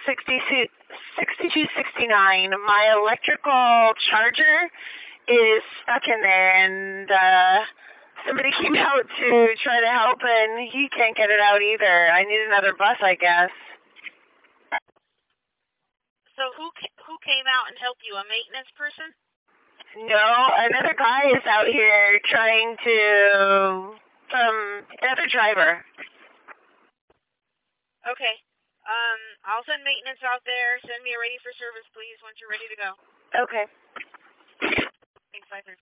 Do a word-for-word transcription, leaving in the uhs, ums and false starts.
sixty-two sixty-nine. My electrical charger is stuck in there, and uh, somebody came out to try to help, and he can't get it out either. I need another bus, I guess. So who who came out and helped you? A maintenance person? No, another guy is out here trying to, um, another driver. Okay. Um, I'll send maintenance out there. Send me a ready for service, please, once you're ready to go. Okay. Thanks, five three.